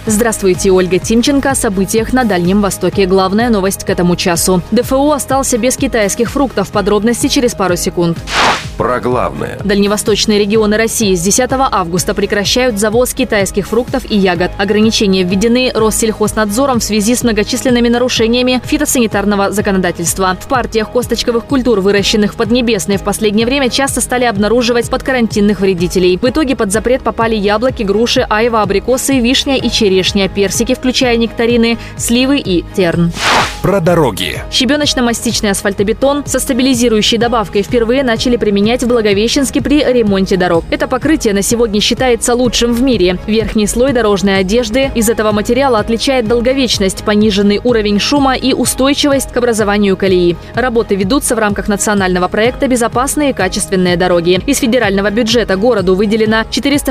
Здравствуйте, Ольга Тимченко. О событиях на Дальнем Востоке. Главная новость к этому часу. ДФО остался без китайских фруктов. Подробности через пару секунд. Про главное. Дальневосточные регионы России с 10 августа прекращают завоз китайских фруктов и ягод. Ограничения введены Россельхознадзором в связи с многочисленными нарушениями фитосанитарного законодательства. В партиях косточковых культур, выращенных в Поднебесной, в последнее время часто стали обнаруживать подкарантинных вредителей. В итоге под запрет попали яблоки, груши, айва, абрикосы, вишня и черешня, персики, включая нектарины, сливы и терн. Про дороги. Щебеночно-мастичный асфальтобетон со стабилизирующей добавкой впервые начали применять в Благовещенске при ремонте дорог. Это покрытие на сегодня считается лучшим в мире. Верхний слой дорожной одежды из этого материала отличает долговечность, пониженный уровень шума и устойчивость к образованию колеи. Работы ведутся в рамках национального проекта «Безопасные и качественные дороги». Из федерального бюджета городу выделено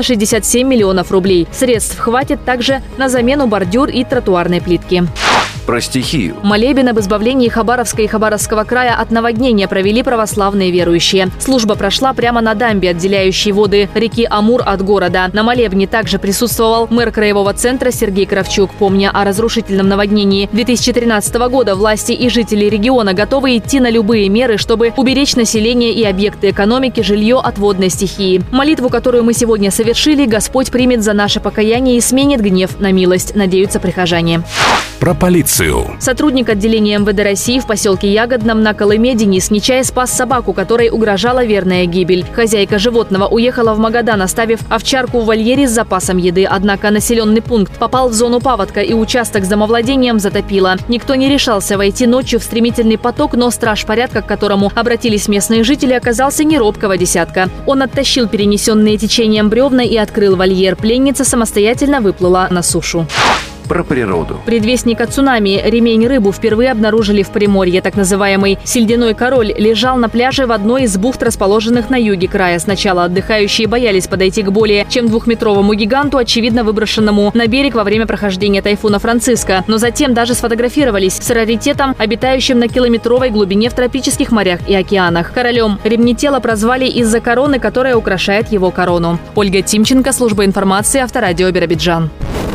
467 миллионов рублей. Средств хватит также на замену бордюр и тротуарной плитки. Про стихию. Молебен об избавлении Хабаровска и Хабаровского края от наводнения провели православные верующие. Служба прошла прямо на дамбе, отделяющей воды реки Амур от города. На молебне также присутствовал мэр краевого центра Сергей Кравчук. Помня о разрушительном наводнении 2013 года, власти и жители региона готовы идти на любые меры, чтобы уберечь население и объекты экономики, жилье от водной стихии. Молитву, которую мы сегодня совершили, Господь примет за наше покаяние и сменит гнев на милость, надеются прихожане. Про полицию. Сотрудник отделения МВД России в поселке Ягодном на Колыме Денис Нечай спас собаку, которой угрожала верная гибель. Хозяйка животного уехала в Магадан, оставив овчарку в вольере с запасом еды. Однако населенный пункт попал в зону паводка, и участок с домовладением затопило. Никто не решался войти ночью в стремительный поток, но страж порядка, к которому обратились местные жители, оказался не робкого десятка. Он оттащил перенесенные течением бревна и открыл вольер. Пленница самостоятельно выплыла на сушу. Про природу. Предвестник цунами ремень-рыбу впервые обнаружили в Приморье. Так называемый сельдяной король лежал на пляже в одной из бухт, расположенных на юге края. Сначала отдыхающие боялись подойти к более чем 2-метровому гиганту, очевидно выброшенному на берег во время прохождения тайфуна Франциска. Но затем даже сфотографировались с раритетом, обитающим на километровой глубине в тропических морях и океанах. Королем ремнетела прозвали из-за короны, которая украшает его корону. Ольга Тимченко, служба информации, Авторадио Биробиджан.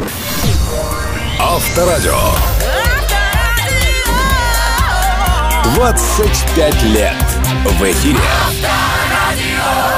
Авторадио. 25 лет в эфире.